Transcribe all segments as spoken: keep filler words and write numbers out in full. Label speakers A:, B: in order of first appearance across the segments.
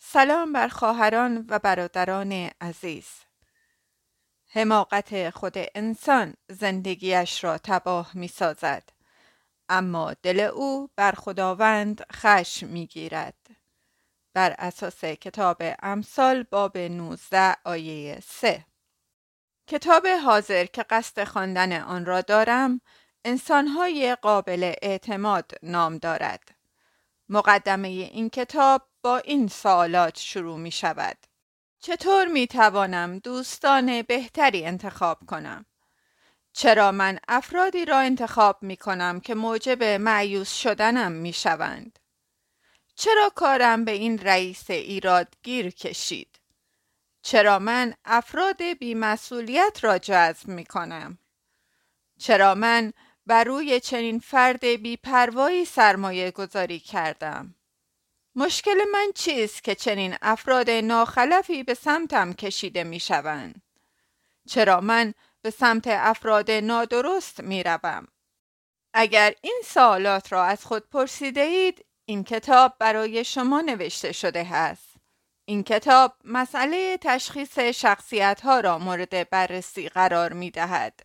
A: سلام بر خواهران و برادران عزیز. حماقت خود انسان زندگیش را تباه می سازد، اما دل او بر خداوند خشم می گیرد. بر اساس کتاب امثال باب نوزده آیه سه. کتاب حاضر که قصد خواندن آن را دارم، انسانهای قابل اعتماد نام دارد. مقدمه این کتاب با این سوالات شروع می شود. چطور می توانم دوستان بهتری انتخاب کنم؟ چرا من افرادی را انتخاب می کنم که موجب مایوس شدنم می شوند؟ چرا کارم به این رئیس ایراد گیر کشید؟ چرا من افراد بی‌مسئولیت را جذب می کنم؟ چرا من بر روی چنین فرد بی‌پروایی سرمایه گذاری کردم؟ مشکل من چیست که چنین افراد ناخلفی به سمتم کشیده می شوند؟ چرا من به سمت افراد نادرست می روم؟ اگر این سوالات را از خود پرسیده اید، این کتاب برای شما نوشته شده است. این کتاب مسئله تشخیص شخصیت ها را مورد بررسی قرار می دهد.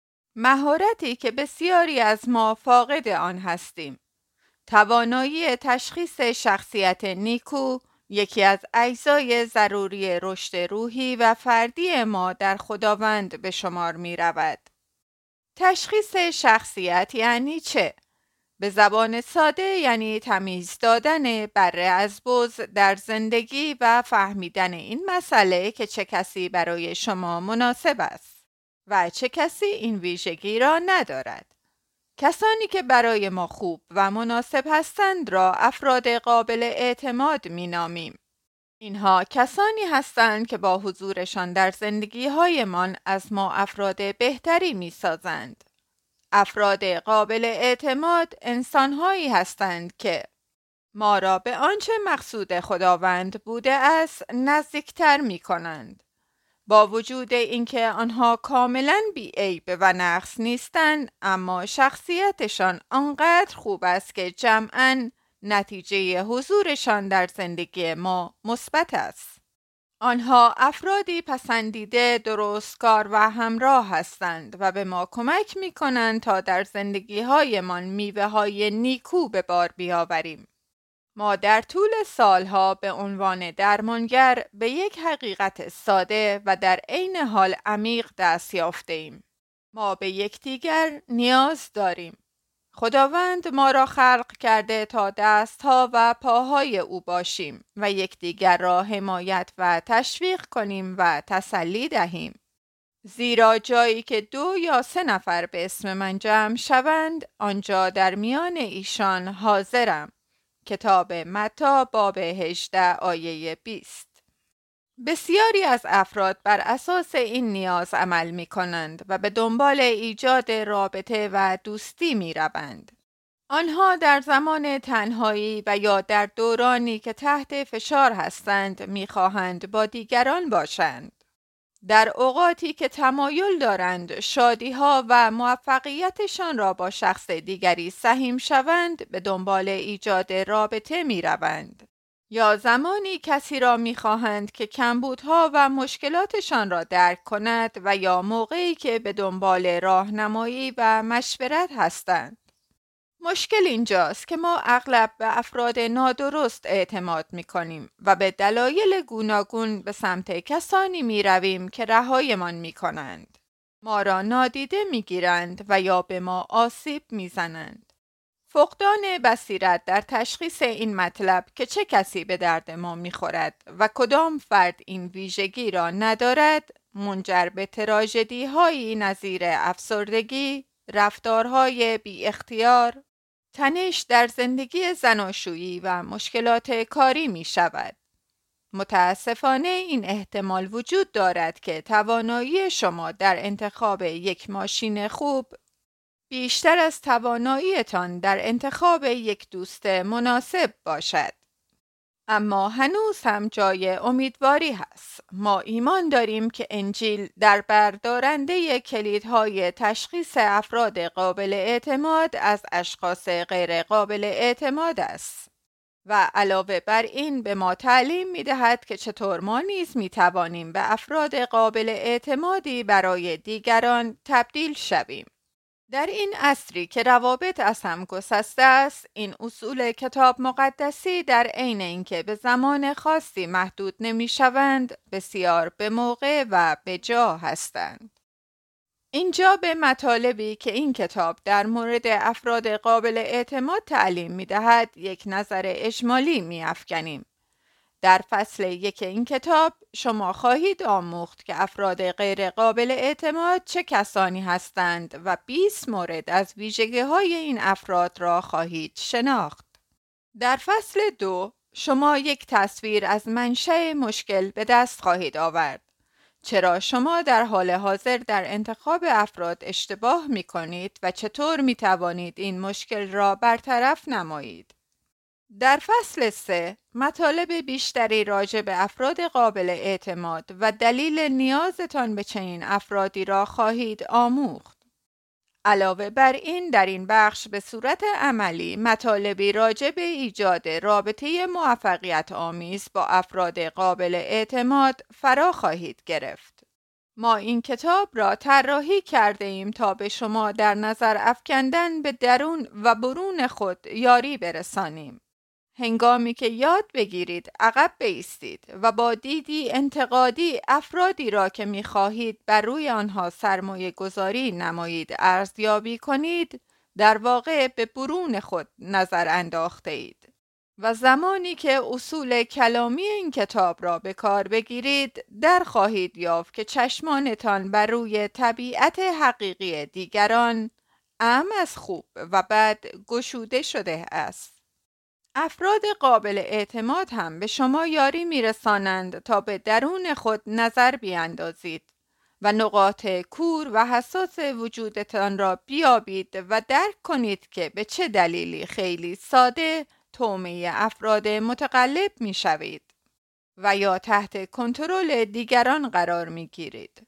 A: مهارتی که بسیاری از ما فاقد آن هستیم. توانایی تشخیص شخصیت نیکو یکی از اجزای ضروری رشد روحی و فردی ما در خداوند به شمار می رود. تشخیص شخصیت یعنی چه؟ به زبان ساده یعنی تمیز دادن بره از بز در زندگی و فهمیدن این مسئله که چه کسی برای شما مناسب است و چه کسی این ویژگی را ندارد. کسانی که برای ما خوب و مناسب هستند را افراد قابل اعتماد می نامیم. اینها کسانی هستند که با حضورشان در زندگی هایمان از ما افراد بهتری می سازند. افراد قابل اعتماد انسانهایی هستند که ما را به آنچه مقصود خداوند بوده است نزدیکتر می کنند. با وجود اینکه آنها کاملاً بی‌عیب و نقص نیستند، اما شخصیتشان آنقدر خوب است که جمعاً نتیجه حضورشان در زندگی ما مثبت است. آنها افرادی پسندیده، درستکار و همراه هستند و به ما کمک می کنند تا در زندگی هایمان میوه های نیکو به بار بیاوریم. ما در طول سالها به عنوان درمانگر به یک حقیقت ساده و در عین حال عمیق دست یافته‌ایم. ما به یکدیگر نیاز داریم. خداوند ما را خلق کرده تا دستها و پاهای او باشیم و یکدیگر را حمایت و تشویق کنیم و تسلی دهیم. زیرا جایی که دو یا سه نفر به اسم من جمع شوند، آنجا در میان ایشان حاضرم. کتاب متی باب هجده آیه بیست. بسیاری از افراد بر اساس این نیاز عمل می کنند و به دنبال ایجاد رابطه و دوستی می روند. آنها در زمان تنهایی و یا در دورانی که تحت فشار هستند می خواهند با دیگران باشند. در اوقاتی که تمایل دارند شادی‌ها و موفقیتشان را با شخص دیگری سهیم شوند، به دنبال ایجاد رابطه می روند. یا زمانی کسی را می خواهند که کمبودها و مشکلاتشان را درک کند و یا موقعی که به دنبال راهنمایی و مشورت هستند. مشکل اینجاست که ما اغلب به افراد نادرست اعتماد می کنیم و به دلایل گوناگون به سمت کسانی می رویم که رهایمان می کنند. ما را نادیده می گیرند و یا به ما آسیب می زنند. فقدان بصیرت در تشخیص این مطلب که چه کسی به درد ما می خورد و کدام فرد این ویژگی را ندارد، منجر به تراژدی هایی نظیر افسردگی، رفتارهای بی اختیار، تنش در زندگی زناشویی و مشکلات کاری می شود. متاسفانه این احتمال وجود دارد که توانایی شما در انتخاب یک ماشین خوب بیشتر از تواناییتان در انتخاب یک دوست مناسب باشد. اما هنوز هم جای امیدواری هست. ما ایمان داریم که انجیل در بردارنده کلیدهای تشخیص افراد قابل اعتماد از اشخاص غیر قابل اعتماد است. و علاوه بر این به ما تعلیم می دهد که چطور ما نیز می توانیم به افراد قابل اعتمادی برای دیگران تبدیل شویم. در این عصری که روابط از هم گسسته است، این اصول کتاب مقدسی در عین اینکه به زمان خاصی محدود نمی شوند، بسیار به موقع و به جا هستند. اینجا به مطالبی که این کتاب در مورد افراد قابل اعتماد تعلیم می دهد یک نظر اجمالی می افکنیم. در فصل یک این کتاب شما خواهید آموخت که افراد غیر قابل اعتماد چه کسانی هستند و بیست مورد از ویژگی‌های این افراد را خواهید شناخت. در فصل دو شما یک تصویر از منشأ مشکل به دست خواهید آورد. چرا شما در حال حاضر در انتخاب افراد اشتباه می کنید و چطور می توانید این مشکل را برطرف نمایید؟ در فصل سه مطالب بیشتری راجع به افراد قابل اعتماد و دلیل نیازتان به چنین افرادی را خواهید آموخت. علاوه بر این در این بخش به صورت عملی مطالبی راجع به ایجاد رابطه موفقیت آمیز با افراد قابل اعتماد فرا خواهید گرفت. ما این کتاب را طراحی کرده ایم تا به شما در نظر افکندن به درون و برون خود یاری برسانیم. هنگامی که یاد بگیرید عقب بایستید و با دیدی انتقادی افرادی را که می‌خواهید بر روی آنها سرمایه گذاری نمایید ارزیابی کنید، در واقع به برون خود نظر انداخته اید. و زمانی که اصول کلامی این کتاب را به کار بگیرید، در خواهید یافت که چشمانتان بر روی طبیعت حقیقی دیگران، اعم از خوب و بد، گشوده شده است. افراد قابل اعتماد هم به شما یاری میرسانند تا به درون خود نظر بیاندازید و نقاط کور و حساس وجودتان را بیابید و درک کنید که به چه دلیلی خیلی ساده طعمه افراد متقلب میشوید و یا تحت کنترل دیگران قرار میگیرید.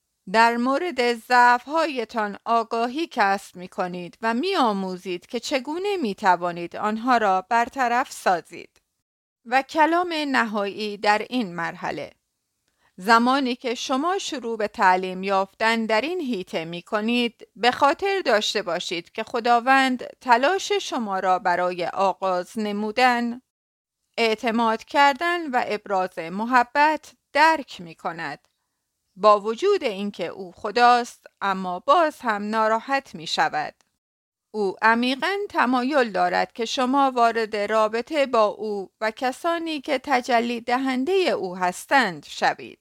A: در مورد ضعف‌هایتان آگاهی کسب می‌کنید و می‌آموزید که چگونه می‌توانید آنها را برطرف سازید. و کلام نهایی در این مرحله: زمانی که شما شروع به تعلیم یافتن در این حیطه می‌کنید، به خاطر داشته باشید که خداوند تلاش شما را برای آغاز نمودن، اعتماد کردن و ابراز محبت درک می‌کند. با وجود اینکه او خداست، اما باز هم ناراحت می شود. او عمیقاً تمایل دارد که شما وارد رابطه با او و کسانی که تجلی دهنده او هستند شوید.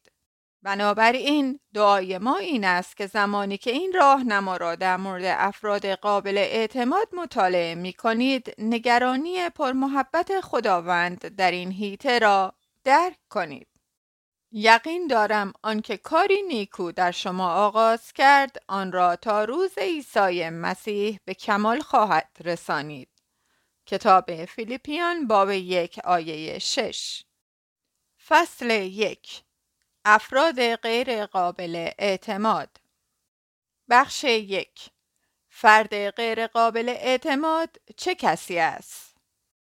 A: بنابراین دعای ما این است که زمانی که این راهنما را در مورد افراد قابل اعتماد مطالعه می کنید، نگرانی پرمحبت خداوند در این حیطه را درک کنید. یقین دارم آنکه کاری نیکو در شما آغاز کرد، آن را تا روز عیسی مسیح به کمال خواهد رسانید. کتاب فیلیپیان باب یک آیه شش. فصل یک: افراد غیر قابل اعتماد. بخش یک: فرد غیر قابل اعتماد چه کسی است؟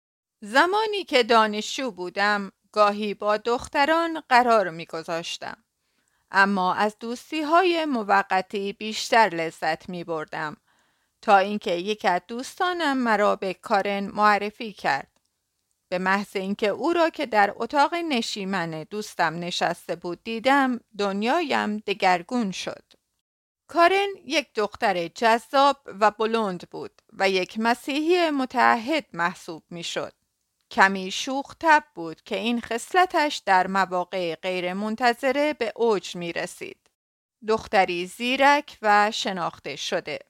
A: زمانی که دانشجو بودم، گاهی با دختران قرار می گذاشتم، اما از دوستی های موقتی بیشتر لذت می بردم، تا اینکه یکی از دوستانم مرا به کارن معرفی کرد. به محض اینکه او را که در اتاق نشیمن دوستم نشسته بود دیدم، دنیایم دگرگون شد. کارن یک دختر جذاب و بلند بود و یک مسیحی متعهد محسوب می شد. کمی شوخ طبع بود که این خصلتش در مواقع غیر منتظره به اوج می رسید. دختری زیرک و شناخته شده.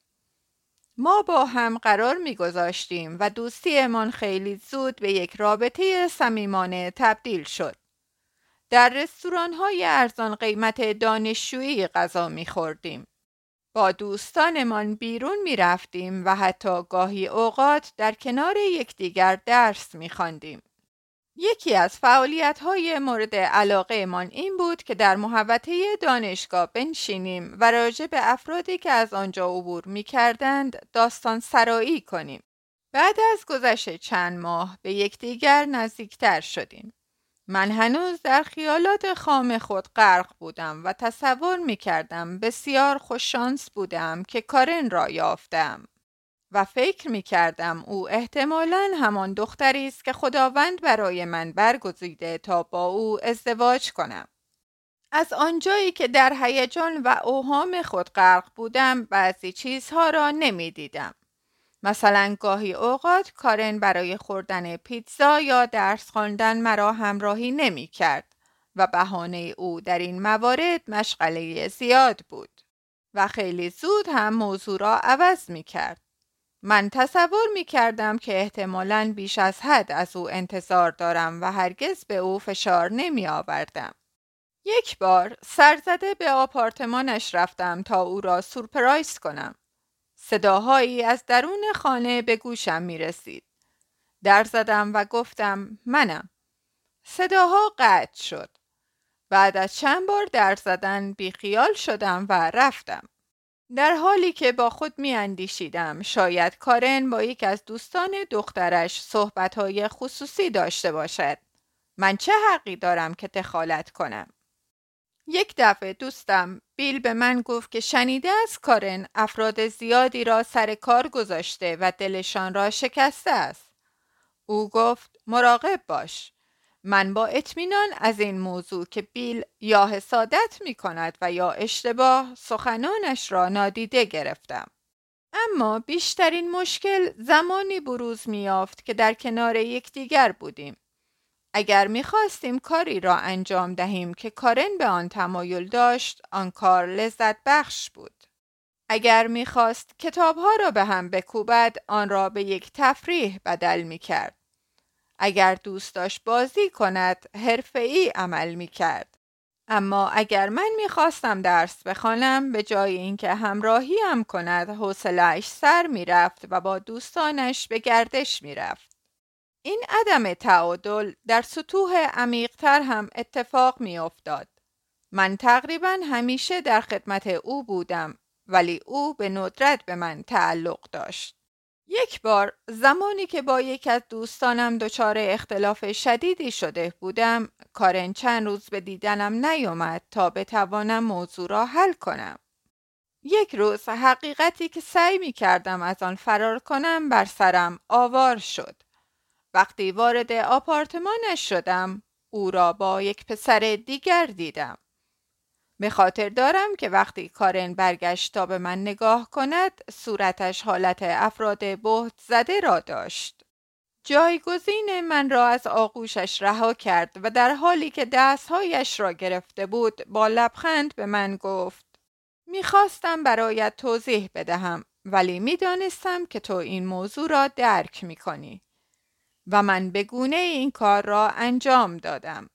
A: ما با هم قرار می گذاشتیم و دوستیمان خیلی زود به یک رابطه صمیمانه تبدیل شد. در رستوران‌های ارزان قیمت دانشجویی غذا می خوردیم. با دوستانمان بیرون می رفتیم و حتی گاهی اوقات در کنار یکدیگر درس می خواندیم. یکی از فعالیت‌های مورد علاقه من این بود که در محوطه دانشگاه بنشینیم و راجع به افرادی که از آنجا عبور می کردند داستان سرایی کنیم. بعد از گذشت چند ماه به یکدیگر نزدیکتر شدیم. من هنوز در خیالات خام خود غرق بودم و تصور می کردم بسیار خوششانس بودم که کارن را یافتم و فکر می کردم او احتمالاً همان دختری است که خداوند برای من برگزیده تا با او ازدواج کنم. از آنجایی که در هیجان و اوهام خود غرق بودم بعضی چیزها را نمی دیدم. مثلا گاهی اوقات کارن برای خوردن پیتزا یا درس خواندن مرا همراهی نمی کرد و بهانه او در این موارد مشغله زیاد بود و خیلی زود هم موضوع را عوض می کرد. من تصور می کردم که احتمالاً بیش از حد از او انتظار دارم و هرگز به او فشار نمی آوردم. یک بار سرزده به آپارتمانش رفتم تا او را سورپرایز کنم. صداهایی از درون خانه به گوشم می رسید. در زدم و گفتم منم. صداها قطع شد. بعد از چند بار در زدن بیخیال شدم و رفتم. در حالی که با خود می اندیشیدم شاید کارن با یک از دوستان دخترش صحبتهای خصوصی داشته باشد. من چه حقی دارم که دخالت کنم؟ یک دفعه دوستم بیل به من گفت که شنیده از کارن افراد زیادی را سر کار گذاشته و دلشان را شکسته است. او گفت مراقب باش. من با اطمینان از این موضوع که بیل یا حسادت می کند و یا اشتباه سخنانش را نادیده گرفتم. اما بیشترین مشکل زمانی بروز می یافت که در کنار یکدیگر بودیم. اگر می خواستیم کاری را انجام دهیم که کارن به آن تمایل داشت، آن کار لذت بخش بود. اگر می خواست کتابها را به هم بکوبد، آن را به یک تفریح بدل می کرد. اگر دوست داشت بازی کند، حرفه‌ای عمل می کرد. اما اگر من می خواستم درس بخوانم، به جای اینکه همراهی هم کند، حوصله‌اش سر می رفت و با دوستانش به گردش می رفت. این عدم تعادل در سطوح عمیق‌تر هم اتفاق می افتاد. من تقریباً همیشه در خدمت او بودم، ولی او به ندرت به من تعلق داشت. یک بار زمانی که با یک از دوستانم دچار اختلاف شدیدی شده بودم، کارن چند روز به دیدنم نیامد تا بتوانم موضوع را حل کنم. یک روز حقیقتی که سعی می کردم از آن فرار کنم بر سرم آوار شد. وقتی وارد آپارتمانش شدم، او را با یک پسر دیگر دیدم. به خاطر دارم که وقتی کارن برگشت تا به من نگاه کند، صورتش حالت افراد بهت زده را داشت. جایگزین من را از آغوشش رها کرد و در حالی که دستهایش را گرفته بود با لبخند به من گفت میخواستم برایت توضیح بدهم، ولی میدانستم که تو این موضوع را درک میکنی و من به گونه این کار را انجام دادم.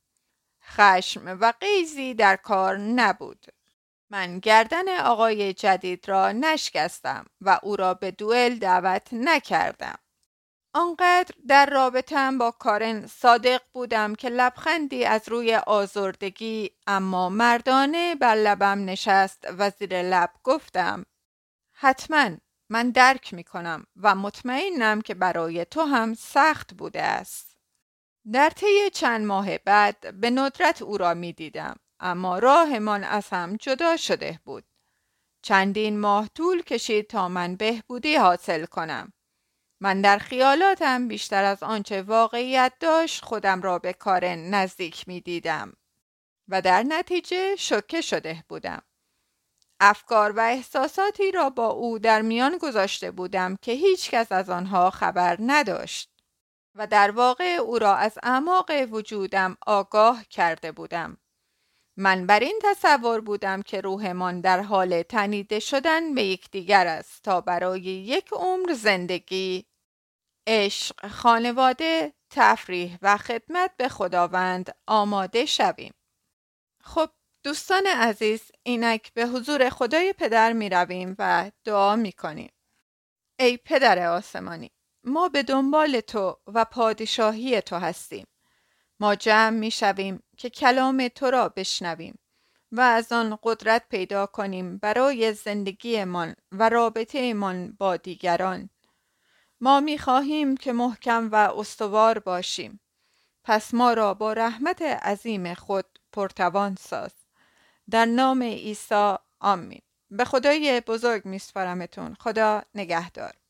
A: خشم و غیظی در کار نبود. من گردن آقای جدید را نشکستم و او را به دوئل دعوت نکردم. آنقدر در رابطه‌ام با کارن صادق بودم که لبخندی از روی آزردگی اما مردانه بر لبم نشست و زیر لب گفتم حتما من درک می کنم و مطمئنم که برای تو هم سخت بوده است. در طی چند ماه بعد به ندرت او را می دیدم، اما راهمان از هم جدا شده بود. چندین ماه طول کشید تا من بهبودی حاصل کنم. من در خیالاتم بیشتر از آنچه واقعیت داشت خودم را به کارن نزدیک می دیدم و در نتیجه شوکه شده بودم. افکار و احساساتی را با او در میان گذاشته بودم که هیچ کس از آنها خبر نداشت و در واقع او را از اعماق وجودم آگاه کرده بودم. من بر این تصور بودم که روحمان در حال تنیده شدن به یکدیگر است تا برای یک عمر زندگی، عشق، خانواده، تفریح و خدمت به خداوند آماده شویم. خب دوستان عزیز، اینک به حضور خدای پدر می رویم و دعا می کنیم. ای پدر آسمانی، ما به دنبال تو و پادشاهی تو هستیم. ما جمع می شویم که کلام تو را بشنویم و از آن قدرت پیدا کنیم برای زندگیمان و رابطه‌مان با دیگران. ما می خواهیم که محکم و استوار باشیم. پس ما را با رحمت عظیم خود پرتوان ساز. در نام عیسی آمین. به خدای بزرگ می سپارمتون. خدا نگهدار.